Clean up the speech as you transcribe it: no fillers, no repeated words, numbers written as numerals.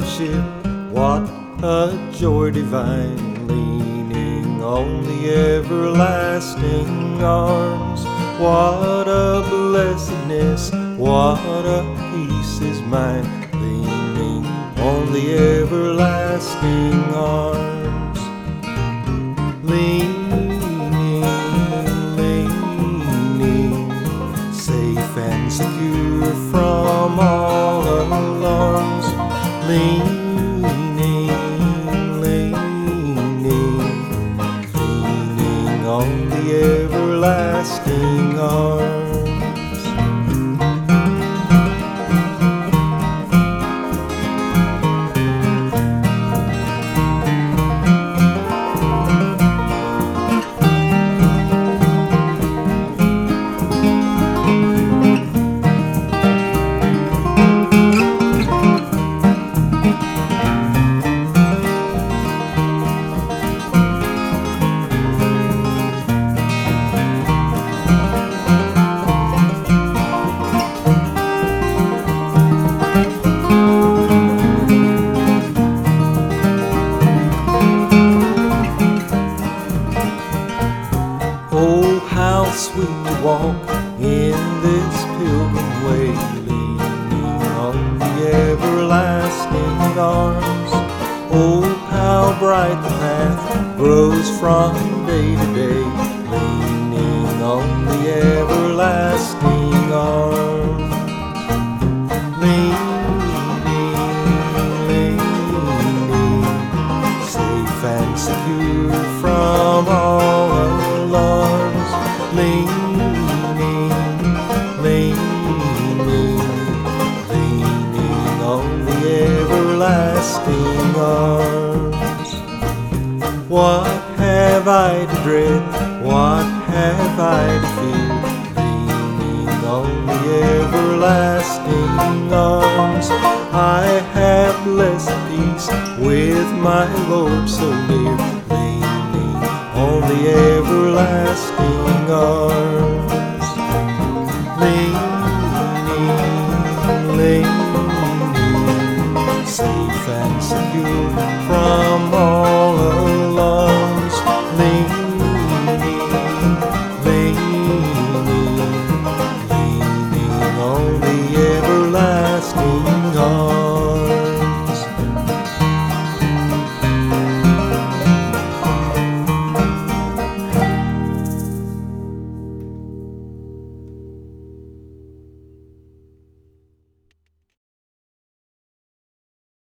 worship, what a joy divine, leaning on the everlasting arms. What a blessedness, what a peace is mine, leaning on the everlasting arms. Leaning, leaning, safe and secure from all alarms. Leaning, leaning, leaning on the everlasting arms. Oh, how sweet to walk in this pilgrim way, leaning on the everlasting arms. Oh, how bright the path grows from day to day, leaning on the everlasting arms. Leaning, leaning, safe and secure from all alarms. Leaning, leaning, leaning on the everlasting arms. What have I to dread? What have I to fear? Leaning on the everlasting arms. I have blessed peace with my Lord so near, leaning on the everlasting arms.